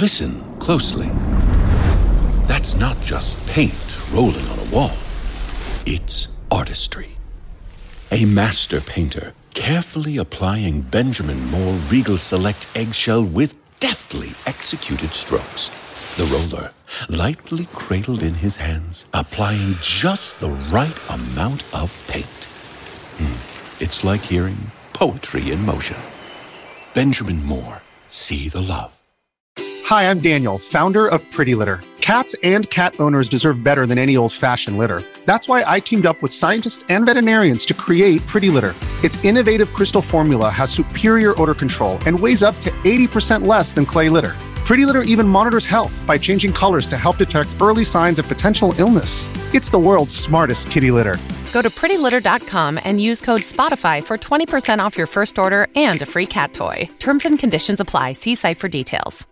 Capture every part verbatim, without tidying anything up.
listen closely. That's not just paint rolling on a wall. It's artistry. A master painter carefully applying Benjamin Moore Regal Select eggshell with deftly executed strokes. The roller lightly cradled in his hands, applying just the right amount of paint. Hmm. It's like hearing poetry in motion. Benjamin Moore, see the love. Hi, I'm Daniel, founder of Pretty Litter. Cats and cat owners deserve better than any old-fashioned litter. That's why I teamed up with scientists and veterinarians to create Pretty Litter. Its innovative crystal formula has superior odor control and weighs up to eighty percent less than clay litter. Pretty Litter even monitors health by changing colors to help detect early signs of potential illness. It's the world's smartest kitty litter. Go to pretty litter dot com and use code SPOTIFY for twenty percent off your first order and a free cat toy. Terms and conditions apply. See site for details.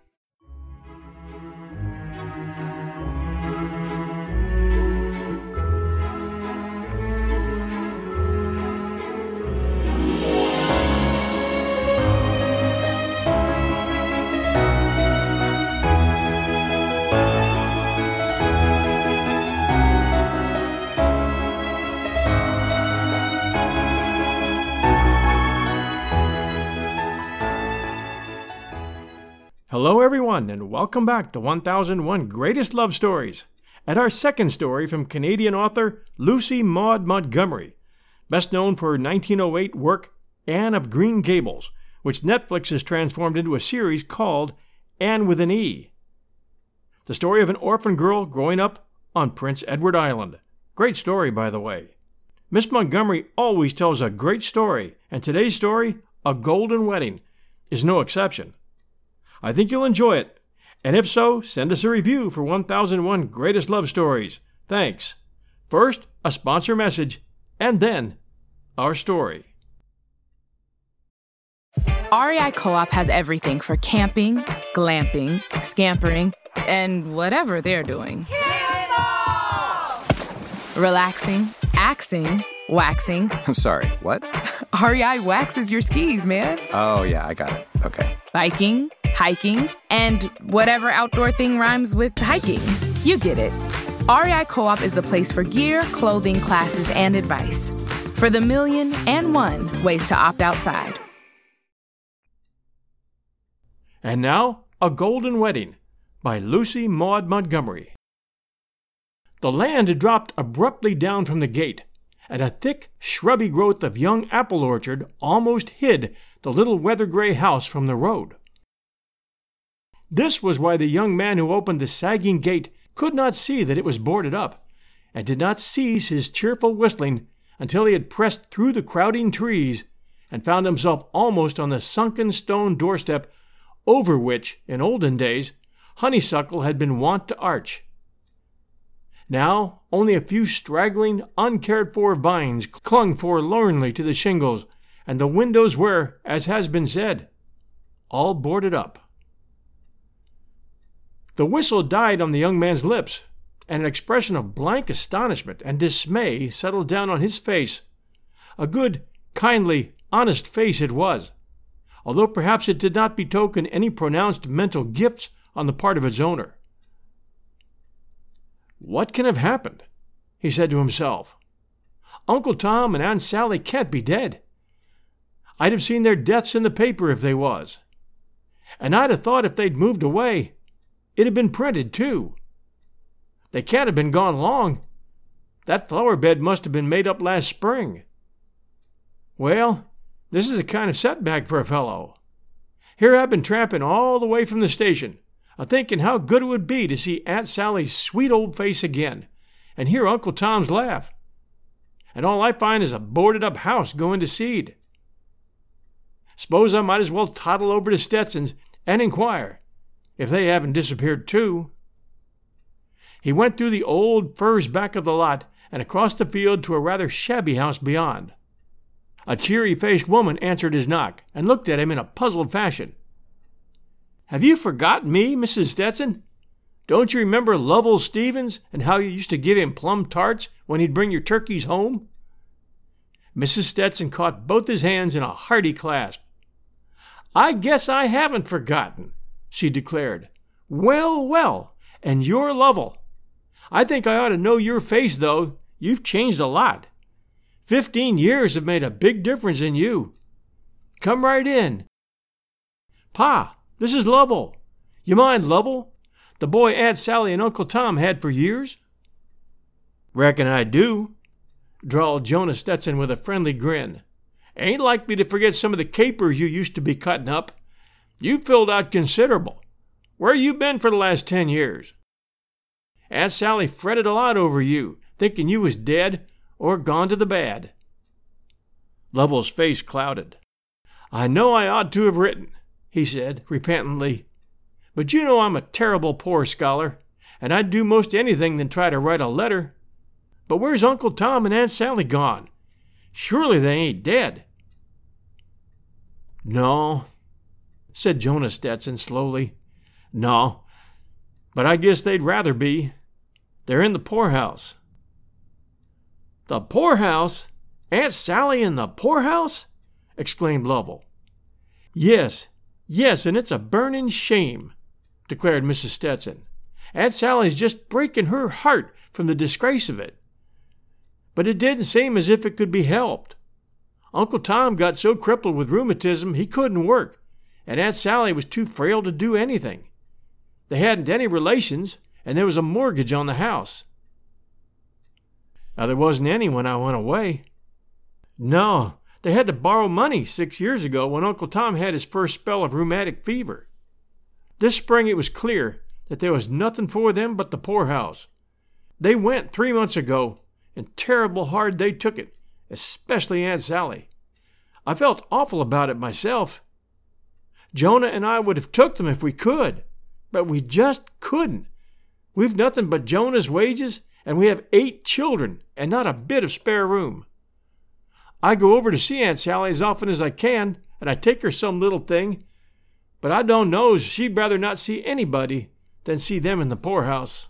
Hello everyone, and welcome back to one thousand one Greatest Love Stories, and our second story from Canadian author Lucy Maud Montgomery, best known for her nineteen oh eight work Anne of Green Gables, which Netflix has transformed into a series called Anne with an E. The story of an orphan girl growing up on Prince Edward Island. Great story, by the way. Miss Montgomery always tells a great story, and today's story, A Golden Wedding, is no exception. I think you'll enjoy it, and if so, send us a review for one thousand one Greatest Love Stories. Thanks. First, a sponsor message, and then our story. R E I Co-op has everything for camping, glamping, scampering, and whatever they're doing. Relaxing, axing, waxing. I'm sorry, what? R E I waxes your skis, man. Oh, yeah, I got it. Okay. Biking, hiking, and whatever outdoor thing rhymes with hiking. You get it. R E I Co-op is the place for gear, clothing, classes, and advice. For the million and one ways to opt outside. And now, A Golden Wedding by Lucy Maud Montgomery. The land had dropped abruptly down from the gate, and a thick, shrubby growth of young apple orchard almost hid the little weather-gray house from the road. This was why the young man who opened the sagging gate could not see that it was boarded up, and did not cease his cheerful whistling until he had pressed through the crowding trees and found himself almost on the sunken stone doorstep over which, in olden days, honeysuckle had been wont to arch. Now only a few straggling, uncared-for vines clung forlornly to the shingles, and the windows were, as has been said, all boarded up. The whistle died on the young man's lips, and an expression of blank astonishment and dismay settled down on his face. A good, kindly, honest face it was, although perhaps it did not betoken any pronounced mental gifts on the part of its owner. "What can have happened?" he said to himself. "Uncle Tom and Aunt Sally can't be dead. I'd have seen their deaths in the paper if they was. And I'd have thought if they'd moved away, it'd have been printed, too. They can't have been gone long. That flower bed must have been made up last spring. Well, this is a kind of setback for a fellow. Here I've been tramping all the way from the station, a-thinking how good it would be to see Aunt Sally's sweet old face again, and hear Uncle Tom's laugh. And all I find is a boarded-up house going to seed. Suppose I might as well toddle over to Stetson's and inquire if they haven't disappeared too." He went through the old firs back of the lot and across the field to a rather shabby house beyond. A cheery-faced woman answered his knock and looked at him in a puzzled fashion. "Have you forgotten me, Missus Stetson? Don't you remember Lovell Stevens and how you used to give him plum tarts when he'd bring your turkeys home?" Missus Stetson caught both his hands in a hearty clasp. "I guess I haven't forgotten," she declared, Well, well, and you're Lovell. I think I ought to know your face, though. You've changed a lot. Fifteen years have made a big difference in you. Come right in. Pa, this is Lovell. You mind Lovell? The boy Aunt Sally and Uncle Tom had for years? Reckon I do, drawled Jonah Stetson with a friendly grin. Ain't likely to forget some of the capers you used to be cutting up. You filled out considerable. Where you been for the last ten years? Aunt Sally fretted a lot over you, thinking you was dead or gone to the bad. Lovell's face clouded. I know I ought to have written, he said repentantly, but you know I'm a terrible poor scholar, and I'd do most anything than try to write a letter. But where's Uncle Tom and Aunt Sally gone? Surely they ain't dead. No, said Jonah Stetson slowly. No, but I guess they'd rather be. They're in the poorhouse. The poorhouse? Aunt Sally in the poorhouse? Exclaimed Lovell. Yes, yes, and it's a burning shame, declared Missus Stetson. Aunt Sally's just breaking her heart from the disgrace of it. But it didn't seem as if it could be helped. Uncle Tom got so crippled with rheumatism he couldn't work, and Aunt Sally was too frail to do anything. They hadn't any relations, and there was a mortgage on the house. Now, there wasn't any when I went away. No, they had to borrow money six years ago when Uncle Tom had his first spell of rheumatic fever. This spring it was clear that there was nothing for them but the poorhouse. They went three months ago, and terrible hard they took it, especially Aunt Sally. I felt awful about it myself. Jonah and I would have took them if we could, but we just couldn't. We've nothing but Jonah's wages, and we have eight children and not a bit of spare room. I go over to see Aunt Sally as often as I can, and I take her some little thing, but I don't know as she'd rather not see anybody than see them in the poorhouse.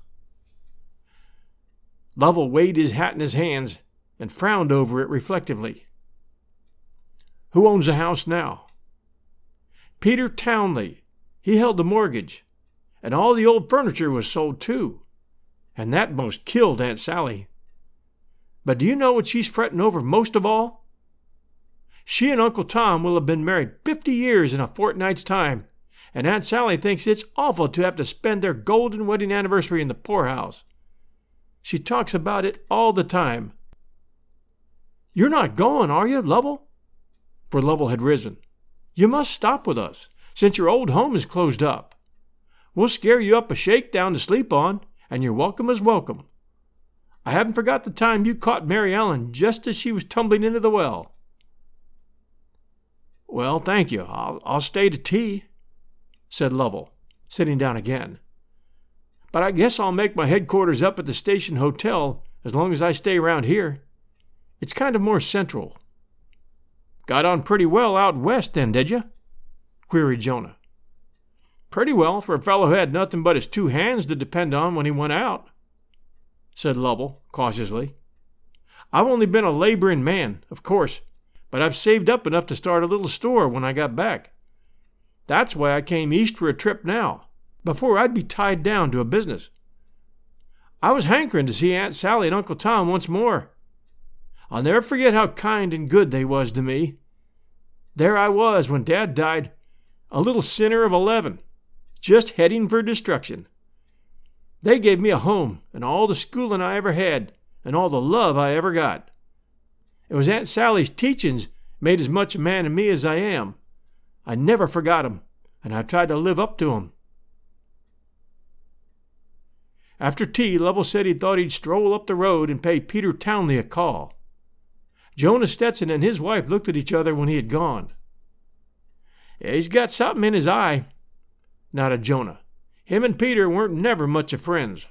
Lovell weighed his hat in his hands and frowned over it reflectively. Who owns the house now? Peter Townley. He held the mortgage, and all the old furniture was sold too, and that most killed Aunt Sally. But do you know what she's fretting over most of all? She and Uncle Tom will have been married fifty years in a fortnight's time, and Aunt Sally thinks it's awful to have to spend their golden wedding anniversary in the poorhouse. She talks about it all the time. You're not going, are you, Lovell? For Lovell had risen. You must stop with us, since your old home is closed up. We'll scare you up a shakedown to sleep on, and you're welcome as welcome. I haven't forgot the time you caught Mary Ellen just as she was tumbling into the well. Well, thank you. I'll, I'll stay to tea, said Lovell, sitting down again. But I guess I'll make my headquarters up at the station hotel as long as I stay around here. It's kind of more central. Got on pretty well out west then, did you? Queried Jonah. Pretty well for a fellow who had nothing but his two hands to depend on when he went out, said Lovell cautiously. I've only been a laboring man, of course, but I've saved up enough to start a little store when I got back. That's why I came east for a trip now, before I'd be tied down to a business. I was hankering to see Aunt Sally and Uncle Tom once more. I'll never forget how kind and good they was to me. There I was when Dad died, a little sinner of eleven, just heading for destruction. They gave me a home and all the schooling I ever had and all the love I ever got. It was Aunt Sally's teachings made as much a man of me as I am. I never forgot 'em, and I've tried to live up to 'em. After tea, Lovell said he thought he'd stroll up the road and pay Peter Townley a call. Jonah Stetson and his wife looked at each other when he had gone. Yeah, he's got something in his eye, nodded Jonah. Him and Peter weren't never much of friends.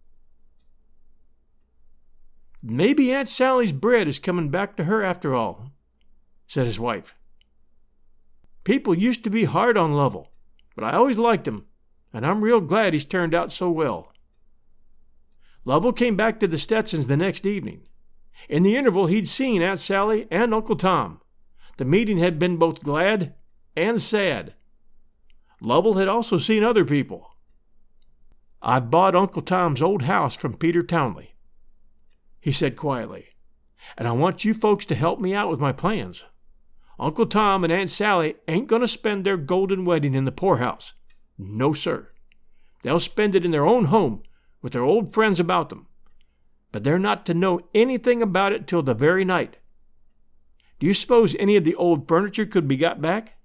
Maybe Aunt Sally's bread is coming back to her after all, said his wife. People used to be hard on Lovell, but I always liked him, and I'm real glad he's turned out so well. Lovell came back to the Stetsons the next evening. In the interval, he'd seen Aunt Sally and Uncle Tom. The meeting had been both glad and sad. Lovell had also seen other people. "I've bought Uncle Tom's old house from Peter Townley," he said quietly, "and I want you folks to help me out with my plans. Uncle Tom and Aunt Sally ain't going to spend their golden wedding in the poorhouse. No, sir. They'll spend it in their own home with their old friends about them. But they're not to know anything about it till the very night. Do you suppose any of the old furniture could be got back?"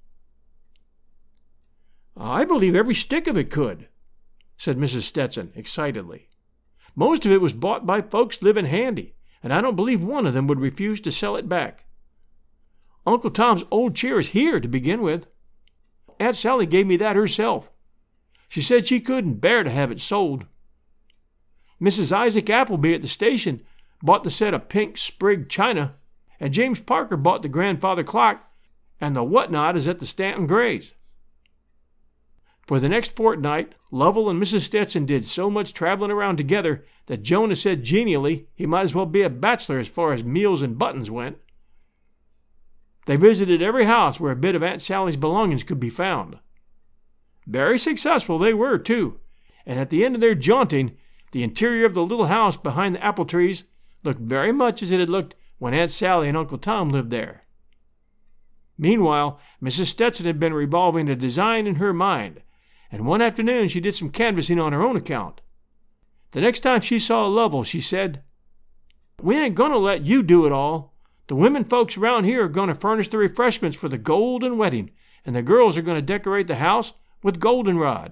"I believe every stick of it could," said Missus Stetson excitedly. "Most of it was bought by folks living handy, and I don't believe one of them would refuse to sell it back. Uncle Tom's old chair is here to begin with. Aunt Sally gave me that herself. She said she couldn't bear to have it sold. Missus Isaac Appleby at the station bought the set of pink sprigged china, and James Parker bought the grandfather clock, and the whatnot is at the Stanton Grays." For the next fortnight, Lovell and Missus Stetson did so much traveling around together that Jonah said genially he might as well be a bachelor as far as meals and buttons went. They visited every house where a bit of Aunt Sally's belongings could be found. Very successful they were, too, and at the end of their jaunting, the interior of the little house behind the apple trees looked very much as it had looked when Aunt Sally and Uncle Tom lived there. Meanwhile, Missus Stetson had been revolving a design in her mind, and one afternoon she did some canvassing on her own account. The next time she saw Lovell, she said, "We ain't going to let you do it all. The women folks around here are going to furnish the refreshments for the golden wedding, and the girls are going to decorate the house with goldenrod."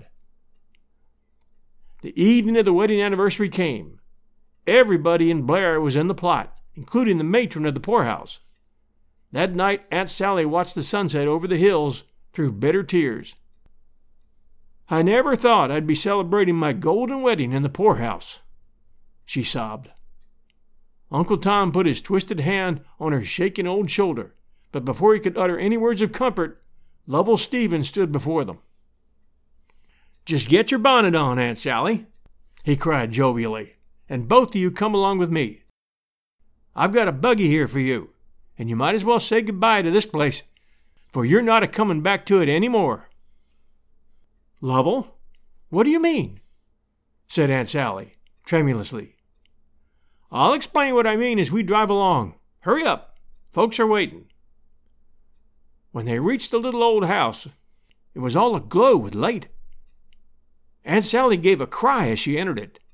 The evening of the wedding anniversary came. Everybody in Blair was in the plot, including the matron of the poorhouse. That night Aunt Sally watched the sunset over the hills through bitter tears. "I never thought I'd be celebrating my golden wedding in the poorhouse," she sobbed. Uncle Tom put his twisted hand on her shaking old shoulder, but before he could utter any words of comfort, Lovell Stevens stood before them. "Just get your bonnet on, Aunt Sally," he cried jovially, "and both of you come along with me. I've got a buggy here for you, and you might as well say goodbye to this place, for you're not a-coming back to it any more." "Lovell, what do you mean?" said Aunt Sally, tremulously. "I'll explain what I mean as we drive along. Hurry up. Folks are waiting." When they reached the little old house, it was all aglow with light. Aunt Sally gave a cry as she entered it.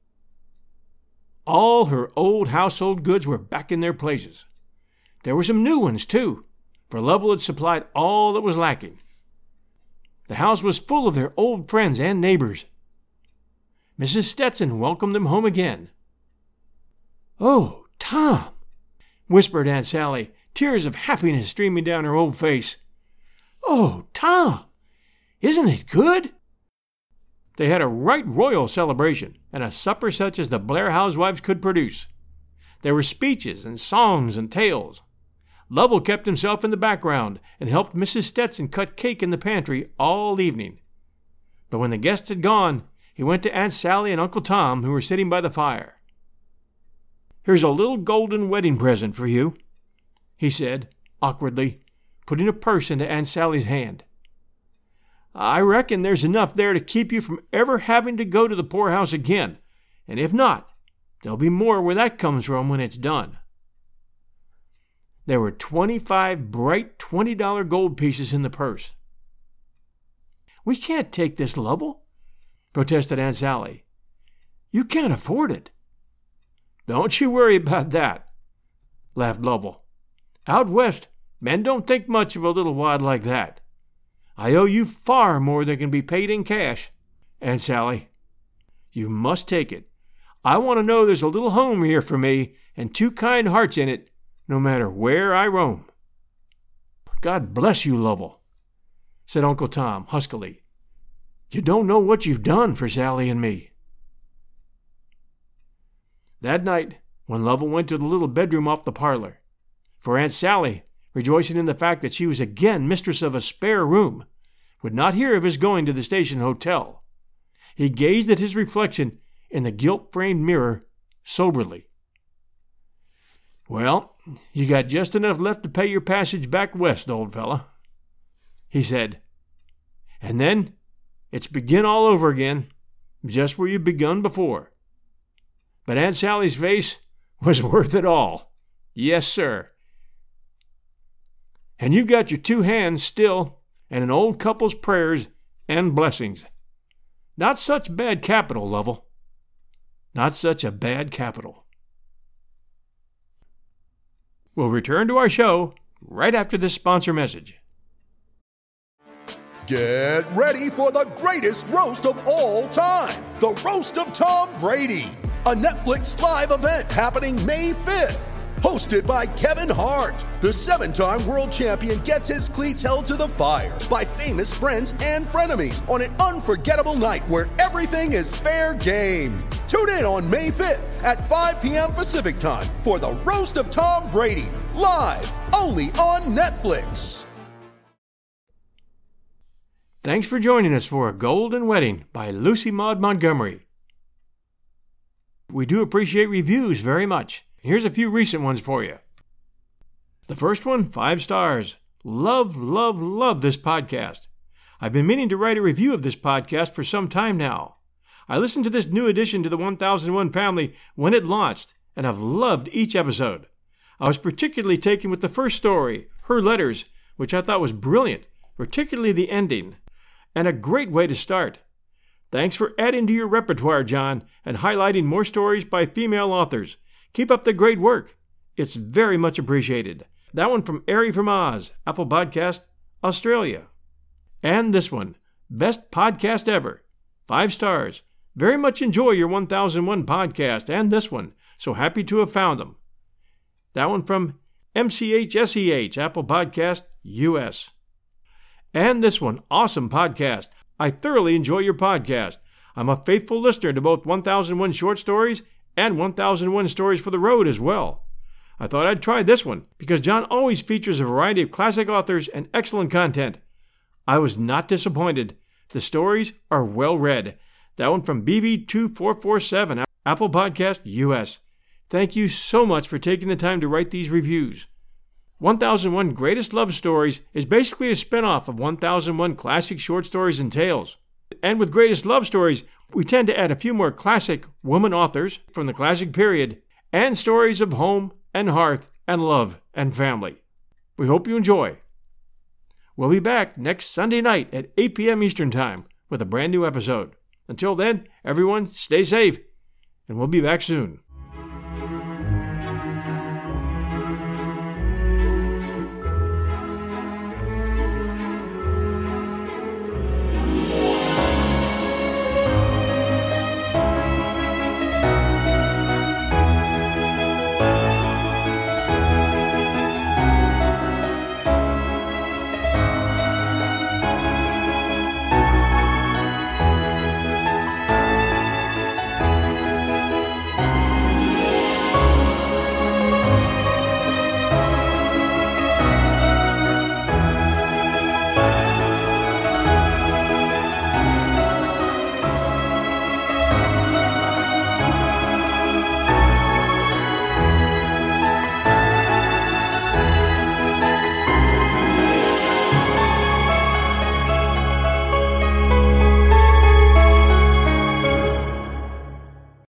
All her old household goods were back in their places. There were some new ones, too, for Lovell had supplied all that was lacking. The house was full of their old friends and neighbors. Missus Stetson welcomed them home again. "Oh, Tom," whispered Aunt Sally, tears of happiness streaming down her old face. "Oh, Tom, isn't it good?" They had a right royal celebration, and a supper such as the Blair housewives could produce. There were speeches and songs and tales. Lovell kept himself in the background and helped Missus Stetson cut cake in the pantry all evening. But when the guests had gone, he went to Aunt Sally and Uncle Tom, who were sitting by the fire. "Here's a little golden wedding present for you," he said, awkwardly, putting a purse into Aunt Sally's hand. "I reckon there's enough there to keep you from ever having to go to the poorhouse again, and if not, there'll be more where that comes from when it's done." There were twenty-five bright twenty-dollar gold pieces in the purse. "We can't take this, Lovell," protested Aunt Sally. "You can't afford it." "Don't you worry about that," laughed Lovell. "Out west, men don't think much of a little wad like that. I owe you far more than can be paid in cash, Aunt Sally. You must take it. I want to know there's a little home here for me and two kind hearts in it, no matter where I roam." "God bless you, Lovell," said Uncle Tom huskily. "You don't know what you've done for Sally and me." That night, when Lovell went to the little bedroom off the parlor, for Aunt Sally, rejoicing in the fact that she was again mistress of a spare room, would not hear of his going to the station hotel, he gazed at his reflection in the gilt-framed mirror soberly. "Well, you got just enough left to pay your passage back west, old fella," he said. "And then it's begin all over again. just where you've begun before. But Aunt Sally's face was worth it all. Yes, sir. And you've got your two hands still and an old couple's prayers and blessings. Not such bad capital, Lovell. Not such a bad capital. We'll return to our show right after this sponsor message. Get ready for the greatest roast of all time, the Roast of Tom Brady, a Netflix live event happening May fifth. Hosted by Kevin Hart, the seven-time world champion gets his cleats held to the fire by famous friends and frenemies on an unforgettable night where everything is fair game. Tune in on May fifth at five p.m. Pacific time for the Roast of Tom Brady, live only on Netflix. Thanks for joining us for A Golden Wedding by Lucy Maud Montgomery. We do appreciate reviews very much. Here's a few recent ones for you. The first one, five stars. Love, love, love this podcast. I've been meaning to write a review of this podcast for some time now. I listened to this new addition to the one thousand one family when it launched, and I've loved each episode. I was particularly taken with the first story, Her Letters, which I thought was brilliant, particularly the ending, and a great way to start. Thanks for adding to your repertoire, John, and highlighting more stories by female authors. Keep up the great work. It's very much appreciated. That one from Ari from Oz, Apple Podcast, Australia. And this one, best podcast ever. Five stars. Very much enjoy your one thousand one podcast and this one. So happy to have found them. That one from M C H S E H, Apple Podcast, U S. And this one, awesome podcast. I thoroughly enjoy your podcast. I'm a faithful listener to both one thousand one Short Stories and one thousand one Stories for the Road as well. I thought I'd try this one because John always features a variety of classic authors and excellent content. I was not disappointed. The stories are well read. That one from B V two four four seven, Apple Podcast, U S. Thank you so much for taking the time to write these reviews. one thousand one Greatest Love Stories is basically a spinoff of one thousand one Classic Short Stories and Tales. And with Greatest Love Stories, we tend to add a few more classic woman authors from the classic period and stories of home and hearth and love and family. We hope you enjoy. We'll be back next Sunday night at eight p.m. Eastern Time with a brand new episode. Until then, everyone, stay safe, and we'll be back soon.